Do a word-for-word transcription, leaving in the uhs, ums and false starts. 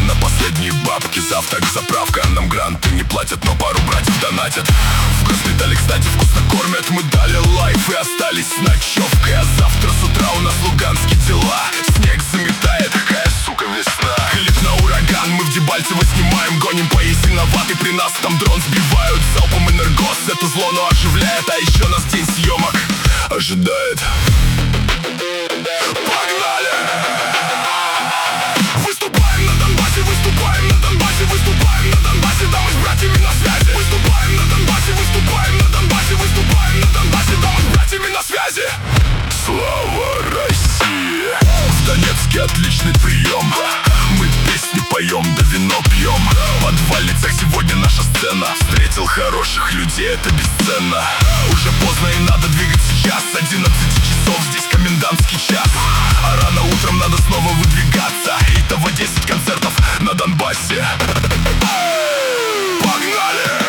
на последние бабки. Завтрак, заправка, нам гранты не платят, но пару братьев донатят. В госпитале, кстати, вкусно кормят. Мы дали лайф и остались с ночевкой. А завтра с утра у нас луганские дела. Снег заметает, какая, сука, весна. Клип на ураган, мы в Дебальцево снимаем. Гоним по сильноватый, при нас там дрон сбивают. Залпом энергос, это зло, но оживляет. А еще нас день съемок ожидает. Погнали! Выступаем на Донбассе, выступаем на Донбассе, выступаем на Донбассе, да мы с братьями на связи. Выступаем на Донбассе, выступаем на Донбассе, выступаем на Донбассе, да мы с братьями на связи. Слава России! В Донецке отличный прием. Мы песни поем, да вино пьем. В подвальницах сегодня наша сцена. Встретил хороших людей, это бесценно. Уже поздно и надо двигать сейчас. Одиннадцать часов, здесь комендантский час. А рано утром надо снова выдвигаться. Итого десять концертов на Донбассе. Погнали!